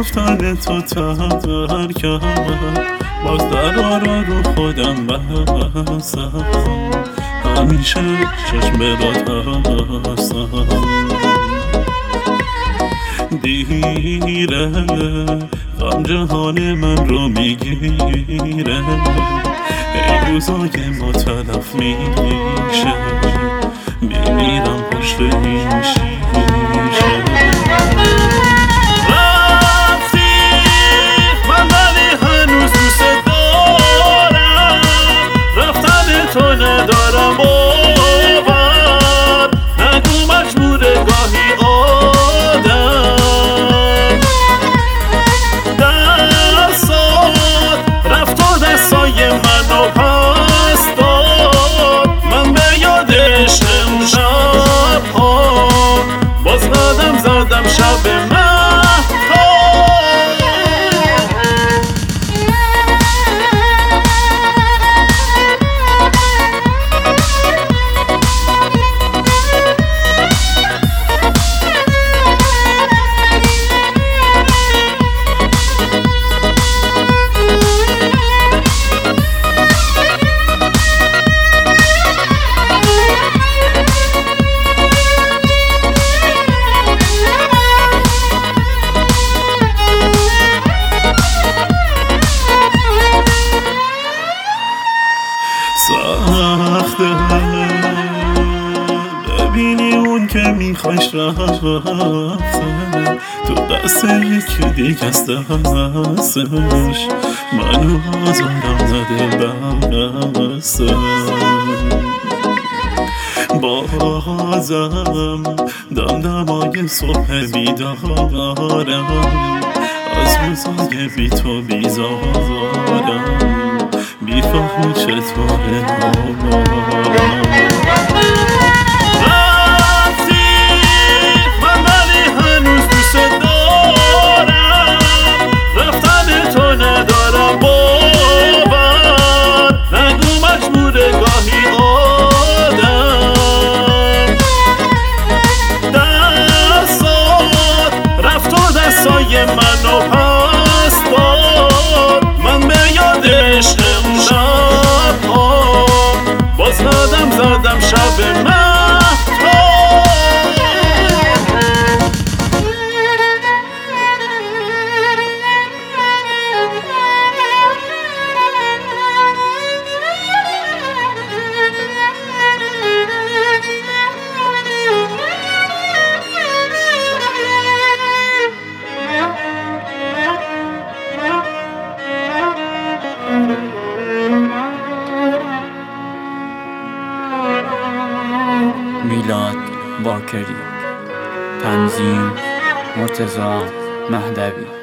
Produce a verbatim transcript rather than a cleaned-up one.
رفتن تو ترکم، باز درها رو خودم بستم، همیشه چشم برات هستم. دیره غم جهان من رو میگیره، این روزای ما تلف میشه، میمیرم پشت این شیشه. رفتی من ولی هنوز دوست دارم، رفتن تو ندارم باور، نگو مجبوره گاهی آدم، دستات رفت و دستای منو پس داد، من به یادش امشب ها باز قدم زدم شب مهتاب. سخته ببینی اون که میخوایش رفته تو دست یکی دیگه است، دستش منو آزارم نده بسته. بازم دمدمای صبح بیدارم، از روزای بی تو بیزارم، بیفهمی چطوره حالم. رفتی من ولی هنوز دوست دارم، رفتن تو ندارم باور، نگو مجبوره گاهی آدم، دستات رفت و دستای منو پس داد، من به یادش امشب ها باز قدم زدم شب مهتاب. میلاد باکری، تنظیم مرتضی مهدوی.